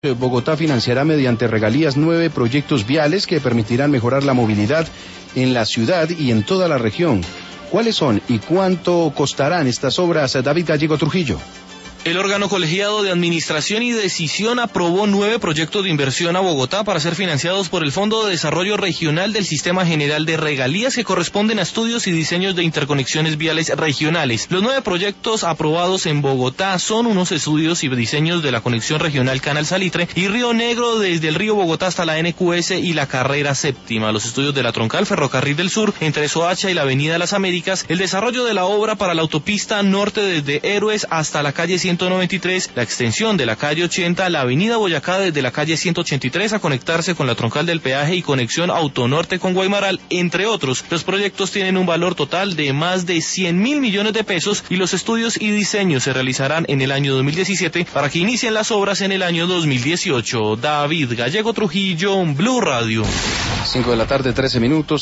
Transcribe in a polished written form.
Bogotá financiará mediante regalías 9 proyectos viales que permitirán mejorar la movilidad en la ciudad y en toda la región. ¿Cuáles son y cuánto costarán estas obras, David Gallego Trujillo? El órgano colegiado de administración y decisión aprobó 9 proyectos de inversión a Bogotá para ser financiados por el Fondo de Desarrollo Regional del Sistema General de Regalías, que corresponden a estudios y diseños de interconexiones viales regionales. Los 9 proyectos aprobados en Bogotá son unos estudios y diseños de la conexión regional Canal Salitre y Río Negro desde el río Bogotá hasta la NQS y la carrera séptima, los estudios de la troncal Ferrocarril del Sur entre Soacha y la Avenida Las Américas, el desarrollo de la obra para la autopista norte desde Héroes hasta la calle 193, la extensión de la calle 80, la avenida Boyacá desde la calle 183 a conectarse con la troncal del peaje y conexión Autonorte con Guaymaral, entre otros. Los proyectos tienen un valor total de más de 100.000 millones de pesos y los estudios y diseños se realizarán en el año 2017 para que inicien las obras en el año 2018. David Gallego Trujillo, Blue Radio. 5 de la tarde, 13 minutos.